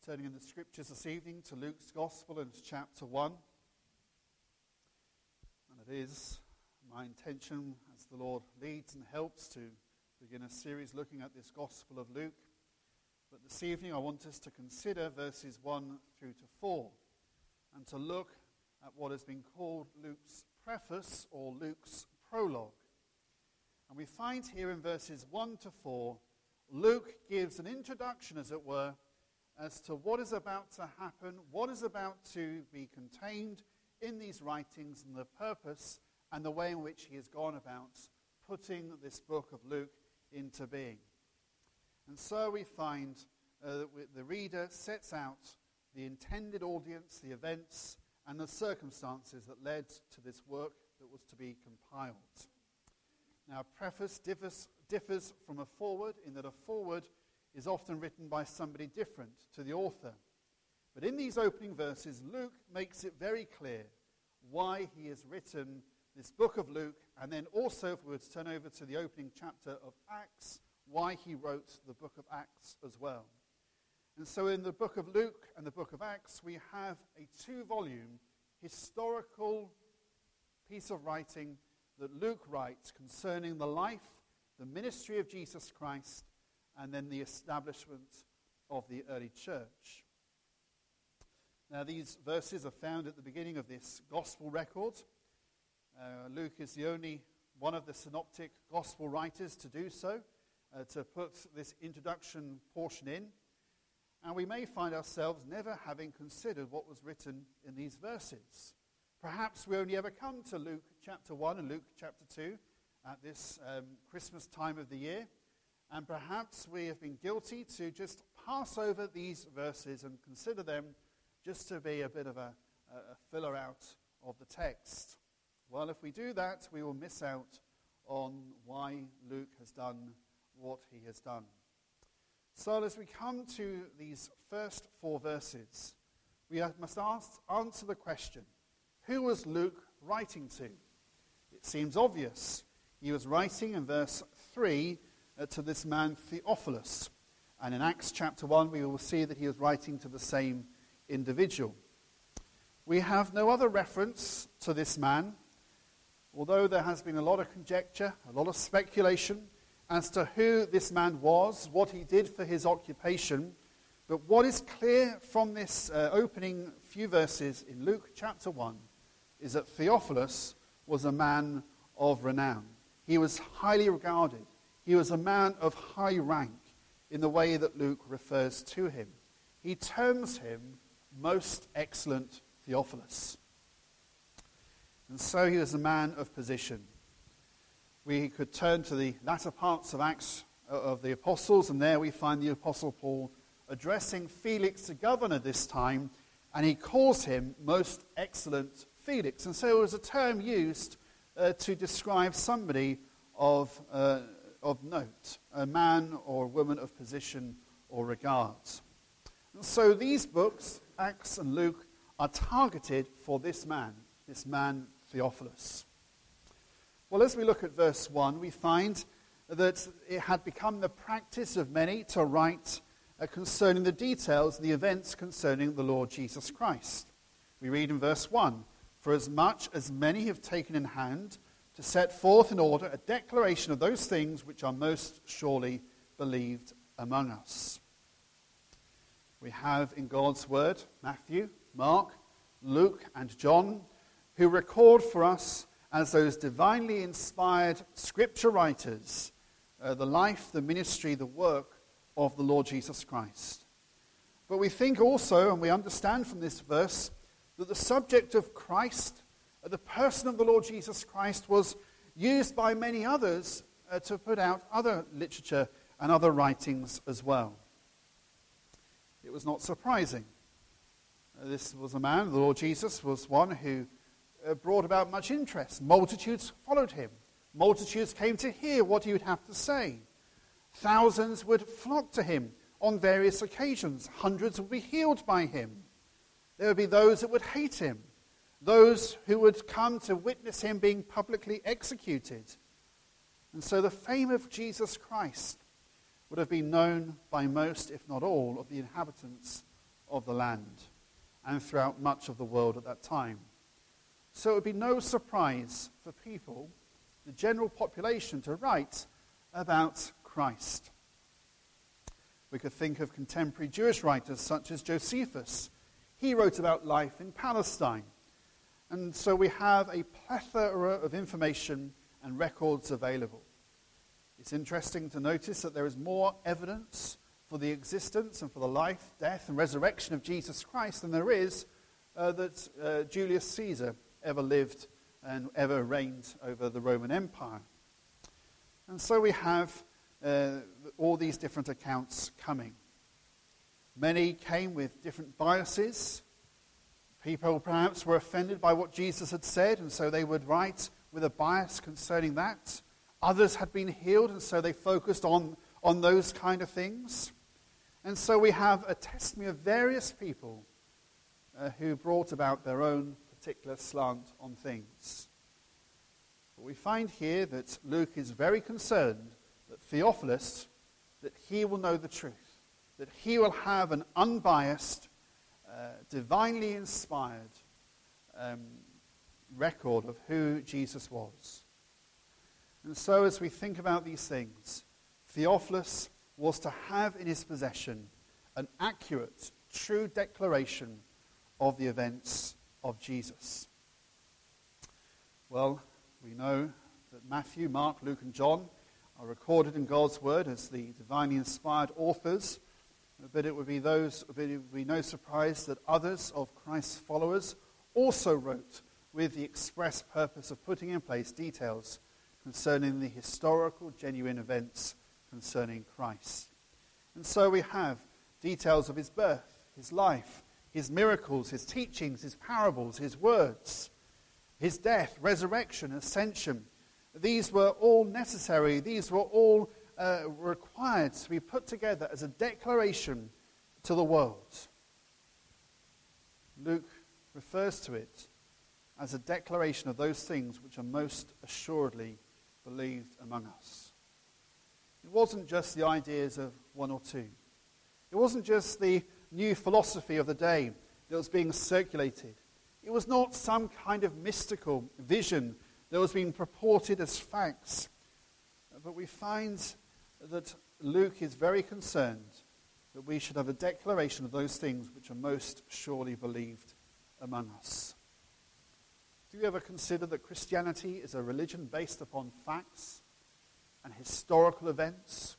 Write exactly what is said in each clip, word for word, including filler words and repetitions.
Turning in the scriptures this evening to Luke's Gospel and chapter one. And it is my intention, as the Lord leads and helps, to begin a series looking at this Gospel of Luke. But this evening I want us to consider verses one through to four and to look at what has been called Luke's preface or Luke's prologue. And we find here in verses one to four, Luke gives an introduction, as it were, as to what is about to happen, what is about to be contained in these writings, and the purpose and the way in which he has gone about putting this book of Luke into being. And so we find uh, that the reader sets out the intended audience, the events, and the circumstances that led to this work that was to be compiled. Now, a preface differs, differs from a foreword in that a foreword is often written by somebody different to the author. But in these opening verses, Luke makes it very clear why he has written this book of Luke, and then also, if we were to turn over to the opening chapter of Acts, why he wrote the book of Acts as well. And so in the book of Luke and the book of Acts, we have a two-volume historical piece of writing that Luke writes concerning the life, the ministry of Jesus Christ, and then the establishment of the early church. Now, these verses are found at the beginning of this gospel record. Uh, Luke is the only one of the synoptic gospel writers to do so, uh, to put this introduction portion in. And we may find ourselves never having considered what was written in these verses. Perhaps we only ever come to Luke chapter one and Luke chapter two at this um, Christmas time of the year. And perhaps we have been guilty to just pass over these verses and consider them just to be a bit of a, a filler out of the text. Well, if we do that, we will miss out on why Luke has done what he has done. So as we come to these first four verses, we must ask, answer the question, who was Luke writing to? It seems obvious. He was writing in verse three Uh, to this man Theophilus. And in Acts chapter one, we will see that he was writing to the same individual. We have no other reference to this man, although there has been a lot of conjecture, a lot of speculation as to who this man was, what he did for his occupation. But what is clear from this uh, opening few verses in Luke chapter one is that Theophilus was a man of renown. He was highly regarded. He was a man of high rank in the way that Luke refers to him. He terms him most excellent Theophilus. And so he was a man of position. We could turn to the latter parts of Acts of the Apostles, and there we find the Apostle Paul addressing Felix the governor this time, and he calls him most excellent Felix. And so it was a term used uh, to describe somebody of uh, of note, a man or a woman of position or regard. And so these books, Acts and Luke, are targeted for this man, this man Theophilus. Well, as we look at verse one, we find that it had become the practice of many to write uh, concerning the details, the events concerning the Lord Jesus Christ. We read in verse one, "For as much as many have taken in hand to set forth in order a declaration of those things which are most surely believed among us." We have in God's word Matthew, Mark, Luke, and John, who record for us as those divinely inspired scripture writers uh, the life, the ministry, the work of the Lord Jesus Christ. But we think also, and we understand from this verse, that the subject of Christ, the person of the Lord Jesus Christ, was used by many others uh, to put out other literature and other writings as well. It was not surprising. Uh, this was a man, the Lord Jesus, was one who uh, brought about much interest. Multitudes followed him. Multitudes came to hear what he would have to say. Thousands would flock to him on various occasions. Hundreds would be healed by him. There would be those that would hate him. Those who would come to witness him being publicly executed. And so the fame of Jesus Christ would have been known by most, if not all, of the inhabitants of the land and throughout much of the world at that time. So it would be no surprise for people, the general population, to write about Christ. We could think of contemporary Jewish writers such as Josephus. He wrote about life in Palestine. And so we have a plethora of information and records available. It's interesting to notice that there is more evidence for the existence and for the life, death, and resurrection of Jesus Christ than there is uh, that uh, Julius Caesar ever lived and ever reigned over the Roman Empire. And so we have uh, all these different accounts coming. Many came with different biases. People perhaps were offended by what Jesus had said, and so they would write with a bias concerning that. Others had been healed, and so they focused on, on those kind of things. And so we have a testimony of various people uh, who brought about their own particular slant on things. But we find here that Luke is very concerned that Theophilus, that he will know the truth, that he will have an unbiased, uh, divinely inspired um, record of who Jesus was. And so as we think about these things, Theophilus was to have in his possession an accurate, true declaration of the events of Jesus. Well, we know that Matthew, Mark, Luke, and John are recorded in God's word as the divinely inspired authors, but it would be those, but it would be no surprise that others of Christ's followers also wrote with the express purpose of putting in place details concerning the historical, genuine events concerning Christ. And so we have details of his birth, his life, his miracles, his teachings, his parables, his words, his death, resurrection, ascension. These were all necessary. These were all uh, required to be put together as a declaration to the world. Luke refers to it as a declaration of those things which are most assuredly believed among us. It wasn't just the ideas of one or two. It wasn't just the new philosophy of the day that was being circulated. It was not some kind of mystical vision that was being purported as facts. But we find that Luke is very concerned that we should have a declaration of those things which are most surely believed among us. Do you ever consider that Christianity is a religion based upon facts and historical events?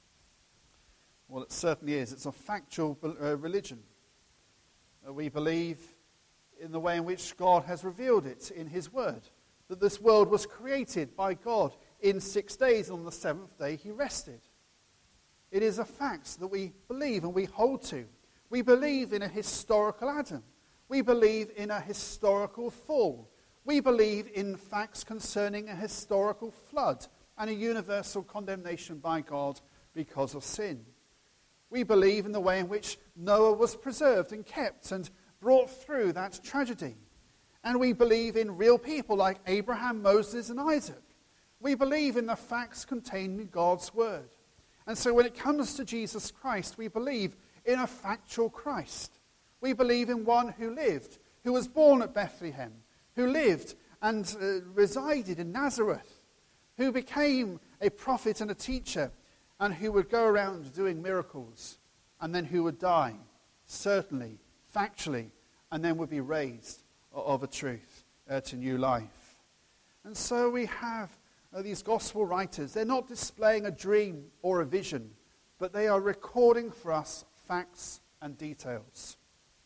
Well, it certainly is. It's a factual uh, religion. Uh, we believe in the way in which God has revealed it in his word, that this world was created by God in six days, and on the seventh day he rested. It is a fact that we believe and we hold to. We believe in a historical Adam. We believe in a historical fall. We believe in facts concerning a historical flood and a universal condemnation by God because of sin. We believe in the way in which Noah was preserved and kept and brought through that tragedy. And we believe in real people like Abraham, Moses, and Isaac. We believe in the facts contained in God's word. And so when it comes to Jesus Christ, we believe in a factual Christ. We believe in one who lived, who was born at Bethlehem, who lived and uh, resided in Nazareth, who became a prophet and a teacher, and who would go around doing miracles, and then who would die, certainly, factually, and then would be raised of a truth uh, to new life. And so we have uh, these gospel writers. They're not displaying a dream or a vision, but they are recording for us facts and details.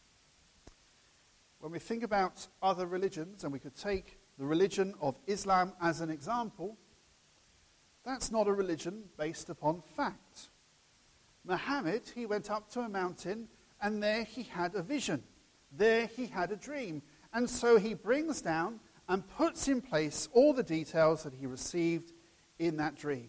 When we think about other religions, and we could take the religion of Islam as an example, that's not a religion based upon fact. Muhammad, he went up to a mountain, and there he had a vision. There he had a dream. And so he brings down and puts in place all the details that he received in that dream.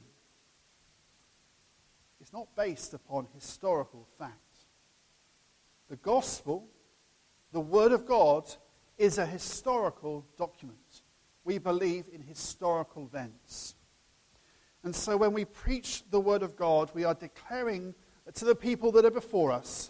It's not based upon historical fact. The gospel, the word of God, is a historical document. We believe in historical events. And so when we preach the word of God, we are declaring to the people that are before us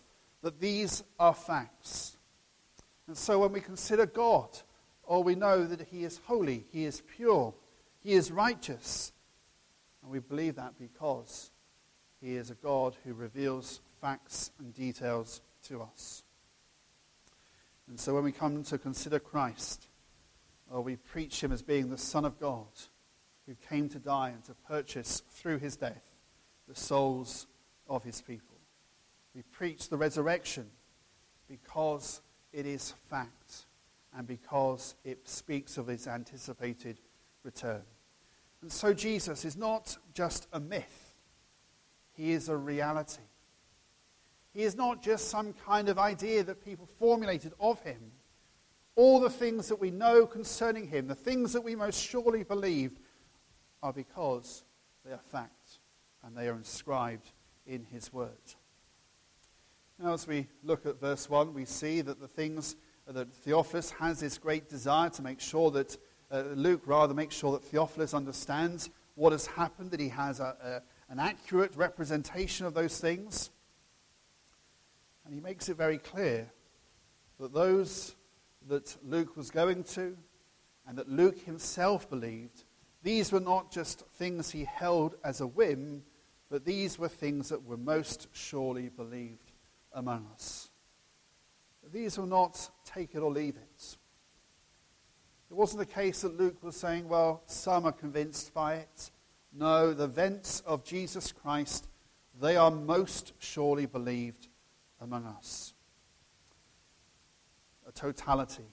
that these are facts. And so when we consider God, oh, we know that he is holy, he is pure, he is righteous. And we believe that because he is a God who reveals facts and details to us. And so when we come to consider Christ, oh, we preach him as being the Son of God, who came to die and to purchase through his death the souls of his people. We preach the resurrection because it is fact and because it speaks of his anticipated return. And so Jesus is not just a myth. He is a reality. He is not just some kind of idea that people formulated of him. All the things that we know concerning him, the things that we most surely believe, are because they are fact and they are inscribed in his word. Now, as we look at verse one, we see that the things that Theophilus has this great desire to make sure that, uh, Luke rather makes sure that Theophilus understands what has happened, that he has a, a, an accurate representation of those things. And he makes it very clear that those that Luke was going to and that Luke himself believed, these were not just things he held as a whim, but these were things that were most surely believed among us. These were not take it or leave it. It wasn't the case that Luke was saying, well, some are convinced by it. No, the events of Jesus Christ, they are most surely believed among us. A totality.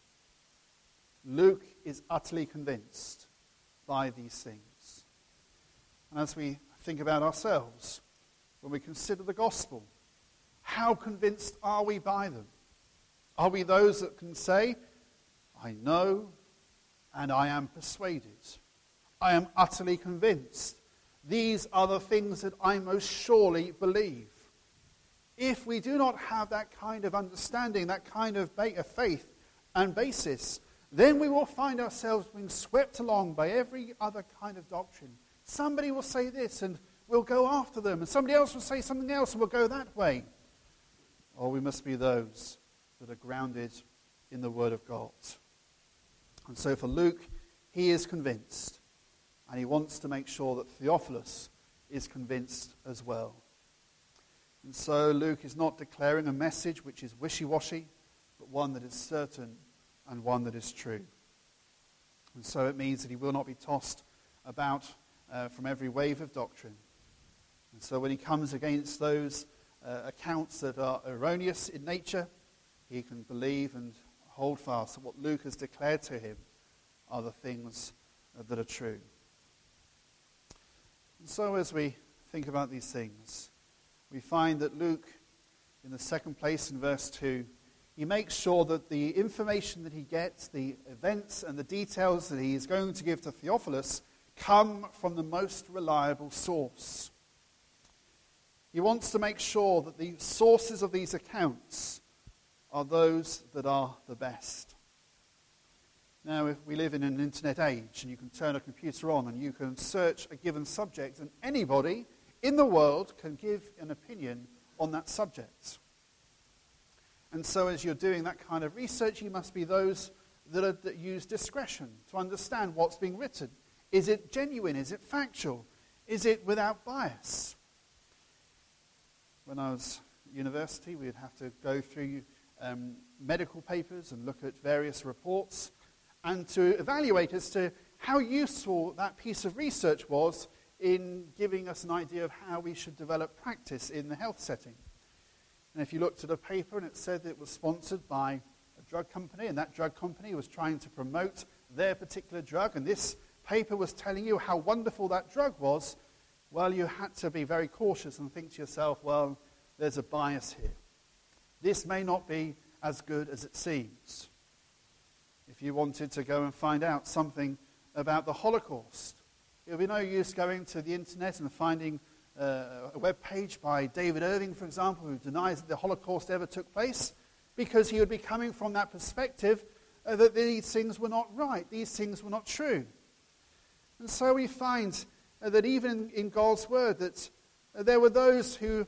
Luke is utterly convinced by these things. And as we think about ourselves, when we consider the gospel, how convinced are we by them? Are we those that can say, I know and I am persuaded. I am utterly convinced. These are the things that I most surely believe. If we do not have that kind of understanding, that kind of faith and basis, then we will find ourselves being swept along by every other kind of doctrine. Somebody will say this and we'll go after them, and somebody else will say something else and we'll go that way. Or we must be those that are grounded in the Word of God. And so for Luke, he is convinced, and he wants to make sure that Theophilus is convinced as well. And so Luke is not declaring a message which is wishy-washy, but one that is certain and one that is true. And so it means that he will not be tossed about uh, from every wave of doctrine. And so when he comes against those uh, accounts that are erroneous in nature, he can believe and hold fast that what Luke has declared to him are the things uh, that are true. And so as we think about these things, we find that Luke, in the second place in verse two, he makes sure that the information that he gets, the events and the details that he is going to give to Theophilus, come from the most reliable source. He wants to make sure that the sources of these accounts are those that are the best. Now, if we live in an internet age, and you can turn a computer on and you can search a given subject, and anybody in the world can give an opinion on that subject. And so as you're doing that kind of research, you must be those that, are, that use discretion to understand what's being written. Is it genuine? Is it factual? Is it without bias? When I was at university, we'd have to go through um, medical papers and look at various reports and to evaluate as to how useful that piece of research was in giving us an idea of how we should develop practice in the health setting. And if you looked at a paper and it said that it was sponsored by a drug company, and that drug company was trying to promote their particular drug, and this paper was telling you how wonderful that drug was, well, you had to be very cautious and think to yourself, well, there's a bias here. This may not be as good as it seems. If you wanted to go and find out something about the Holocaust, it would be no use going to the internet and finding uh, a web page by David Irving, for example, who denies that the Holocaust ever took place, because he would be coming from that perspective uh, that these things were not right, these things were not true. And so we find uh, that even in, in God's word that uh, there were those who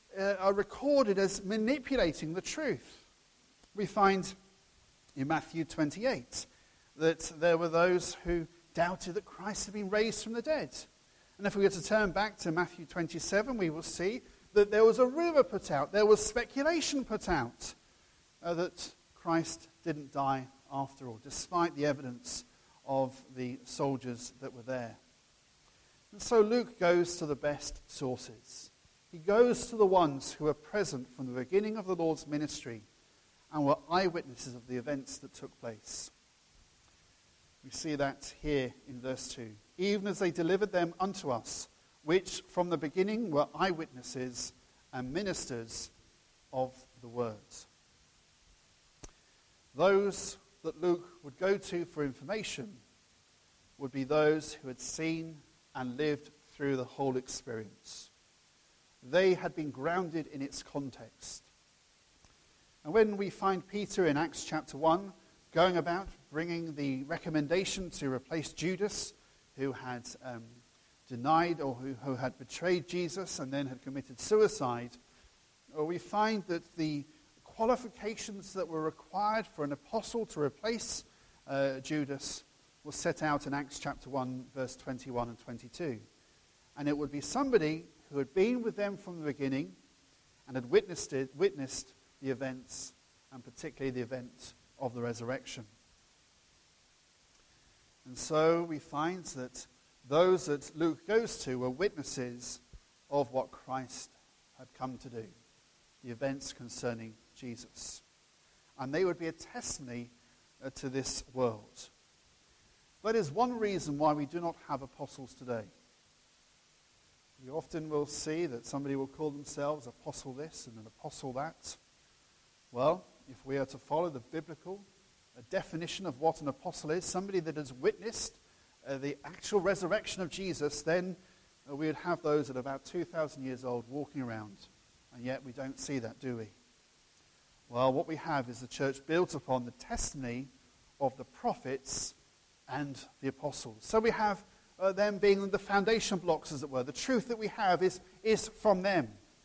uh, are recorded as manipulating the truth. We find in Matthew twenty-eight that there were those who doubted that Christ had been raised from the dead. And if we were to turn back to Matthew twenty-seven, we will see that there was a rumor put out, there was speculation put out uh, that Christ didn't die after all, despite the evidence of the soldiers that were there. And so Luke goes to the best sources. He goes to the ones who were present from the beginning of the Lord's ministry and were eyewitnesses of the events that took place. We see that here in verse two. Even as they delivered them unto us, which from the beginning were eyewitnesses and ministers of the word. Those that Luke would go to for information would be those who had seen and lived through the whole experience. They had been grounded in its context. And when we find Peter in Acts chapter one going about bringing the recommendation to replace Judas, who had um, denied or who, who had betrayed Jesus and then had committed suicide, we find that the qualifications that were required for an apostle to replace uh, Judas was set out in Acts chapter one, verse twenty-one and twenty-two. And it would be somebody who had been with them from the beginning and had witnessed it, witnessed the events, and particularly the event of the resurrection. And so we find that those that Luke goes to were witnesses of what Christ had come to do, the events concerning Jesus. And they would be a testimony uh, to this world. That is one reason why we do not have apostles today. We often will see that somebody will call themselves apostle this and an apostle that. Well, if we are to follow the biblical uh, definition of what an apostle is, somebody that has witnessed uh, the actual resurrection of Jesus, then uh, we would have those that are about two thousand years old walking around. And yet we don't see that, do we? Well, what we have is the church built upon the testimony of the prophets and the apostles. So we have uh, them being the foundation blocks, as it were. The truth that we have is, is from them.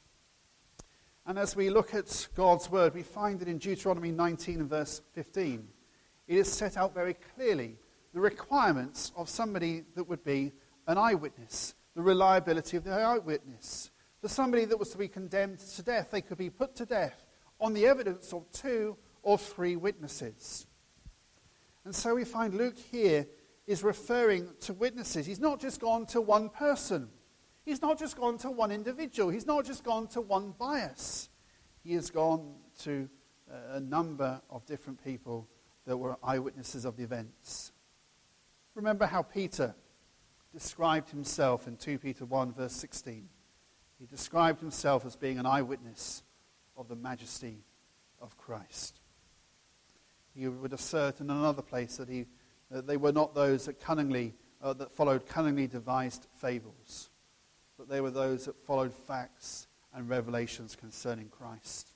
And as we look at God's word, we find that in Deuteronomy nineteen and verse fifteen, it is set out very clearly the requirements of somebody that would be an eyewitness, the reliability of the eyewitness. For somebody that was to be condemned to death, they could be put to death on the evidence of two or three witnesses. And so we find Luke here is referring to witnesses. He's not just gone to one person. He's not just gone to one individual. He's not just gone to one bias. He has gone to a number of different people that were eyewitnesses of the events. Remember how Peter described himself in Second Peter one, verse sixteen. He described himself as being an eyewitness of the majesty of Christ. He would assert in another place that he, that they were not those that cunningly, uh, that followed cunningly devised fables, but they were those that followed facts and revelations concerning Christ.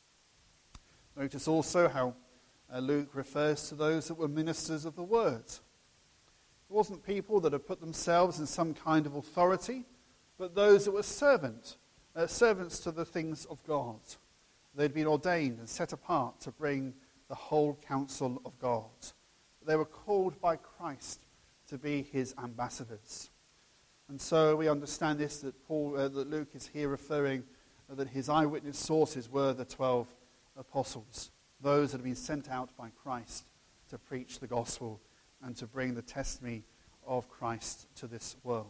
Notice also how uh, Luke refers to those that were ministers of the word. It wasn't people that had put themselves in some kind of authority, but those that were servant, uh, servants to the things of God. They'd been ordained and set apart to bring the whole counsel of God. They were called by Christ to be his ambassadors. And so we understand this, that Paul, uh, that Luke is here referring uh, that his eyewitness sources were the twelve apostles, those that have been sent out by Christ to preach the gospel and to bring the testimony of Christ to this world.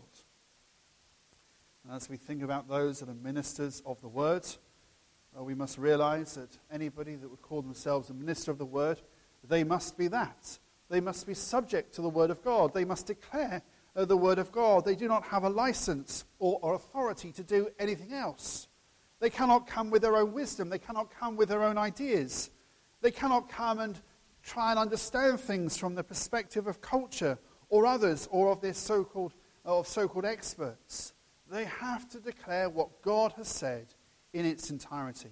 And as we think about those that are ministers of the word, uh, we must realize that anybody that would call themselves a minister of the word, they must be that. They must be subject to the word of God. They must declare uh, the word of God. They do not have a license or, or authority to do anything else. They cannot come with their own wisdom. They cannot come with their own ideas. They cannot come and try and understand things from the perspective of culture or others or of their so-called of so-called experts. They have to declare what God has said in its entirety.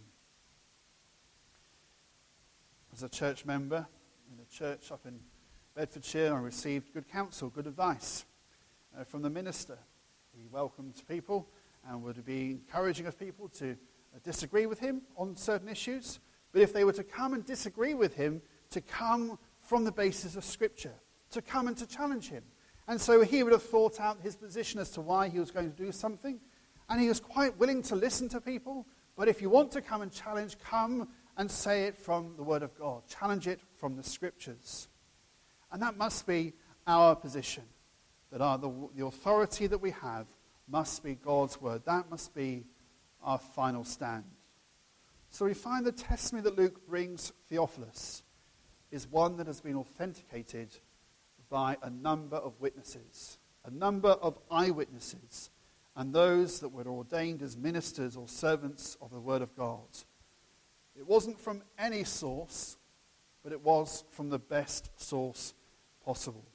As a church member in a church up in Bedfordshire, I received good counsel, good advice uh, from the minister. He welcomed people and would be encouraging of people to disagree with him on certain issues, but if they were to come and disagree with him, to come from the basis of Scripture, to come and to challenge him. And so he would have thought out his position as to why he was going to do something, and he was quite willing to listen to people. But if you want to come and challenge, come and say it from the Word of God. Challenge it from the Scriptures. And that must be our position, that our, the, the authority that we have must be God's Word. That must be our final stand. So we find the testimony that Luke brings Theophilus is one that has been authenticated by a number of witnesses, a number of eyewitnesses, and those that were ordained as ministers or servants of the Word of God. It wasn't from any source, but it was from the best source possible.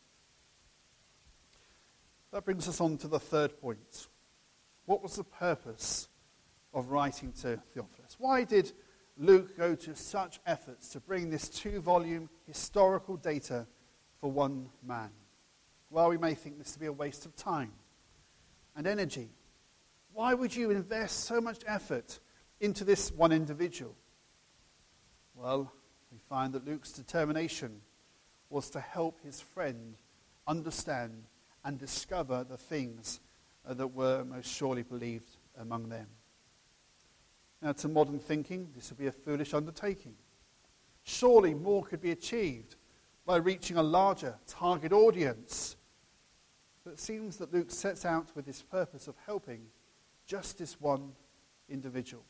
That brings us on to the third point. What was the purpose of writing to Theophilus? Why did Luke go to such efforts to bring this two-volume historical data for one man? Well, we may think this to be a waste of time and energy. Why would you invest so much effort into this one individual? Well, we find that Luke's determination was to help his friend understand and discover the things uh, that were most surely believed among them. Now, to modern thinking, this would be a foolish undertaking. Surely more could be achieved by reaching a larger target audience. But it seems that Luke sets out with this purpose of helping just this one individual.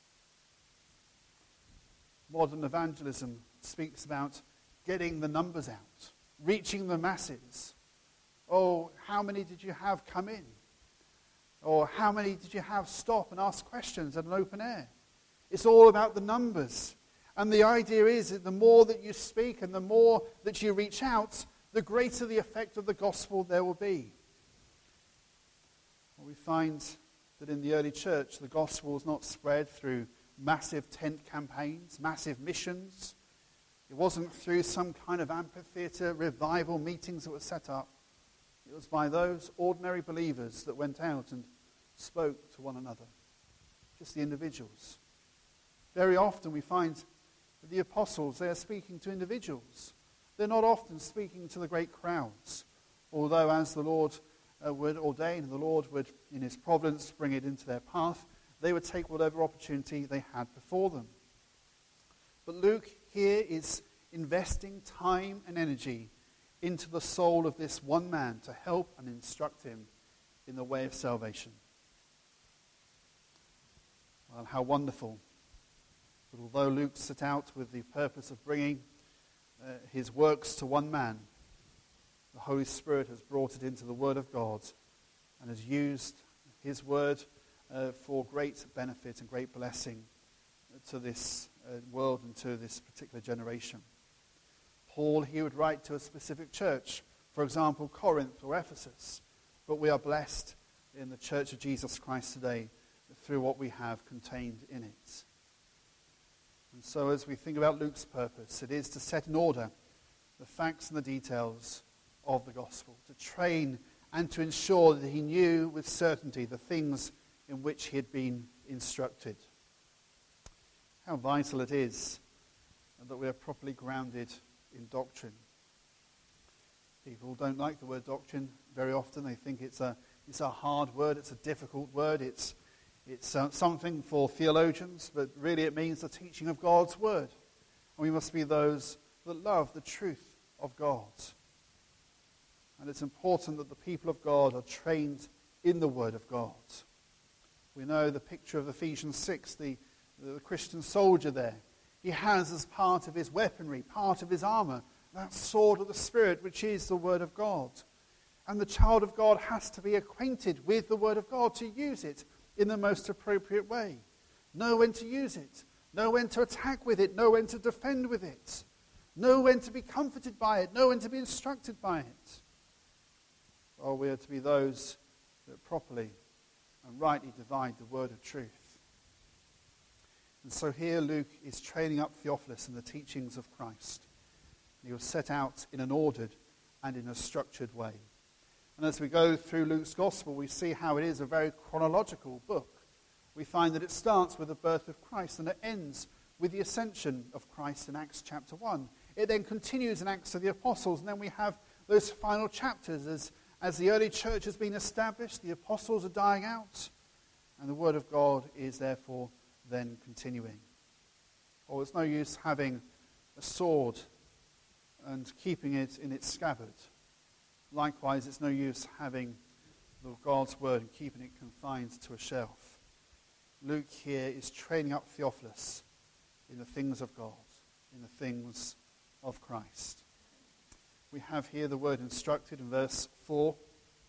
Modern evangelism speaks about getting the numbers out, reaching the masses. Oh, how many did you have come in? Or how many did you have stop and ask questions at an open air? It's all about the numbers. And the idea is that the more that you speak and the more that you reach out, the greater the effect of the gospel there will be. Well, we find that in the early church, the gospel was not spread through massive tent campaigns, massive missions. It wasn't through some kind of amphitheater revival meetings that were set up. It was by those ordinary believers that went out and spoke to one another, just the individuals. Very often we find that the apostles, they are speaking to individuals. They're not often speaking to the great crowds, although as the Lord uh, would ordain and the Lord would, in his providence, bring it into their path, they would take whatever opportunity they had before them. But Luke here is investing time and energy into the soul of this one man to help and instruct him in the way of salvation. Well, how wonderful that although Luke set out with the purpose of bringing uh, his works to one man, the Holy Spirit has brought it into the Word of God and has used his Word uh, for great benefit and great blessing to this uh, world and to this particular generation. Paul, he would write to a specific church, for example, Corinth or Ephesus, but we are blessed in the Church of Jesus Christ today through what we have contained in it. And so as we think about Luke's purpose, it is to set in order the facts and the details of the gospel, to train and to ensure that he knew with certainty the things in which he had been instructed. How vital it is that we are properly grounded in doctrine. People don't like the word doctrine very often. They think it's a it's a hard word, it's a difficult word, it's it's uh, something for theologians, but really it means the teaching of God's word. And we must be those that love the truth of God. And it's important that the people of God are trained in the word of God. We know the picture of Ephesians six, the, the Christian soldier there. He has as part of his weaponry, part of his armor, that sword of the Spirit, which is the Word of God. And the child of God has to be acquainted with the Word of God to use it in the most appropriate way. Know when to use it. Know when to attack with it. Know when to defend with it. Know when to be comforted by it. Know when to be instructed by it. Or we are to be those that properly and rightly divide the word of truth. And so here Luke is training up Theophilus in the teachings of Christ. He was set out in an ordered and in a structured way. And as we go through Luke's gospel, we see how it is a very chronological book. We find find that it starts with the birth of Christ and it ends with the ascension of Christ in Acts chapter one. It then continues in Acts of the Apostles, and then we have those final chapters as, as the early church has been established, the apostles are dying out, and the word of God is therefore then continuing. Or it's no use having a sword and keeping it in its scabbard. Likewise, it's no use having the God's word and keeping it confined to a shelf. Luke here is training up Theophilus in the things of God, in the things of Christ. We have here the word instructed in verse four.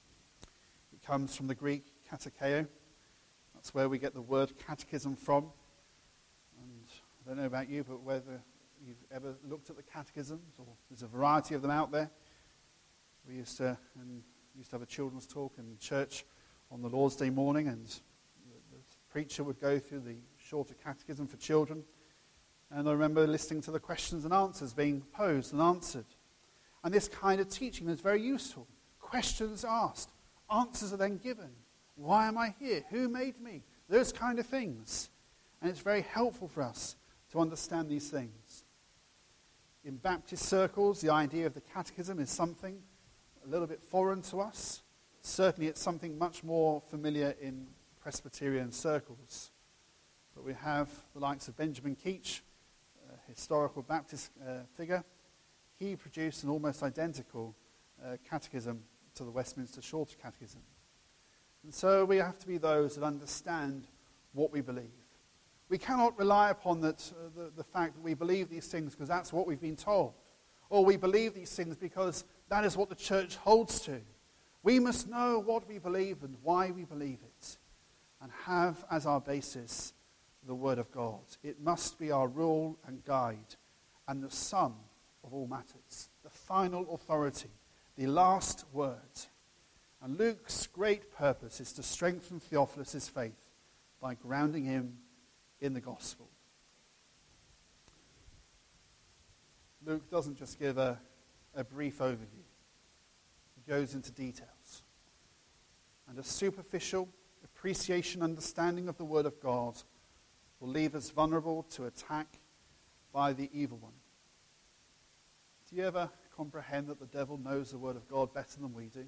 It comes from the Greek katekeo. That's where we get the word catechism from. And I don't know about you, but whether you've ever looked at the catechisms, or there's a variety of them out there. We used to and used to have a children's talk in church on the Lord's Day morning, and the, the preacher would go through the shorter catechism for children. And I remember listening to the questions and answers being posed and answered. And this kind of teaching is very useful. Questions asked, answers are then given. Why am I here? Who made me? Those kind of things. And it's very helpful for us to understand these things. In Baptist circles, the idea of the catechism is something a little bit foreign to us. Certainly it's something much more familiar in Presbyterian circles. But we have the likes of Benjamin Keach, a historical Baptist uh, figure. He produced an almost identical uh, catechism to the Westminster Shorter Catechism. And so we have to be those that understand what we believe. We cannot rely upon that, uh, the, the fact that we believe these things because that's what we've been told. Or we believe these things because that is what the church holds to. We must know what we believe and why we believe it, and have as our basis the Word of God. It must be our rule and guide, and the sum of all matters, the final authority, the last word. And Luke's great purpose is to strengthen Theophilus' faith by grounding him in the gospel. Luke doesn't just give a, a brief overview. He goes into details. And a superficial appreciation, understanding of the Word of God will leave us vulnerable to attack by the evil one. Do you ever comprehend that the devil knows the Word of God better than we do?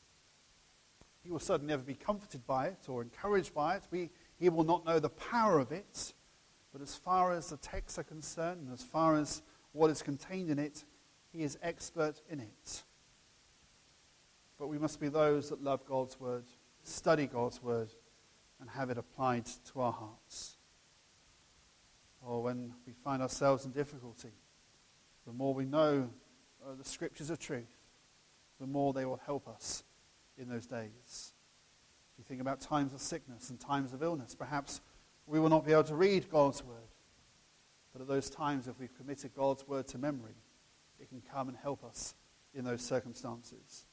He will certainly never be comforted by it or encouraged by it. We, he will not know the power of it. But as far as the texts are concerned, and as far as what is contained in it, he is expert in it. But we must be those that love God's Word, study God's Word, and have it applied to our hearts. Or when we find ourselves in difficulty, the more we know uh, the Scriptures of truth, the more they will help us in those days. If you think about times of sickness and times of illness, perhaps we will not be able to read God's Word. But at those times, if we've committed God's Word to memory, it can come and help us in those circumstances.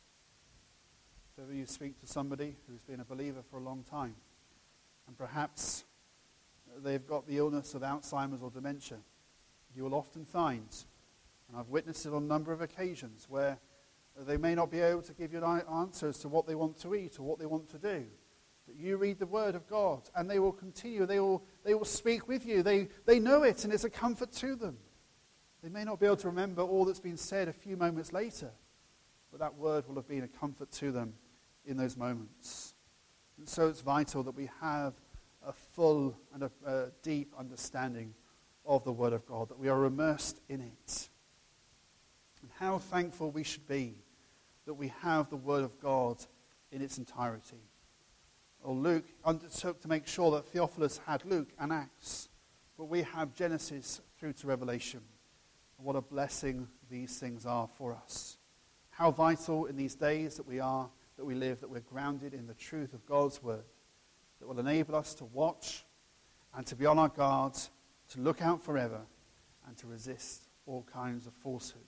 If ever you speak to somebody who's been a believer for a long time, and perhaps they've got the illness of Alzheimer's or dementia, you will often find, and I've witnessed it on a number of occasions, where they may not be able to give you an answer as to what they want to eat or what they want to do. But you read the Word of God, and they will continue. They will, they will speak with you. They, they know it, and it's a comfort to them. They may not be able to remember all that's been said a few moments later, but that Word will have been a comfort to them in those moments. And so it's vital that we have a full and a, a deep understanding of the Word of God, that we are immersed in it. And how thankful we should be that we have the Word of God in its entirety. Well, Luke undertook to make sure that Theophilus had Luke and Acts, but we have Genesis through to Revelation. And what a blessing these things are for us. How vital in these days that we are, that we live, that we're grounded in the truth of God's Word, that will enable us to watch and to be on our guard, to look out forever, and to resist all kinds of falsehood.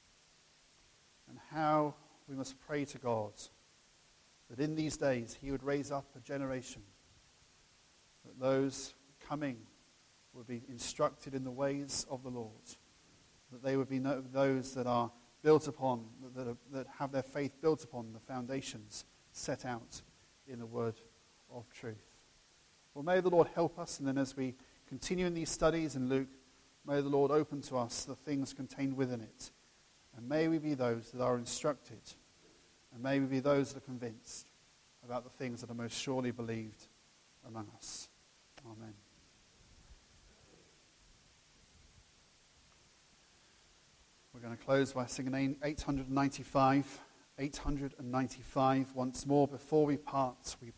And how we must pray to God that in these days he would raise up a generation, that those coming would be instructed in the ways of the Lord, that they would be no, those that are built upon, that, are, that have their faith built upon the foundations set out in the Word of truth. Well, may the Lord help us, and then as we continue in these studies in Luke, may the Lord open to us the things contained within it. And may we be those that are instructed, and may we be those that are convinced about the things that are most surely believed among us. Amen. We're going to close by singing eight hundred ninety-five. eight hundred ninety-five once more. Before we part, we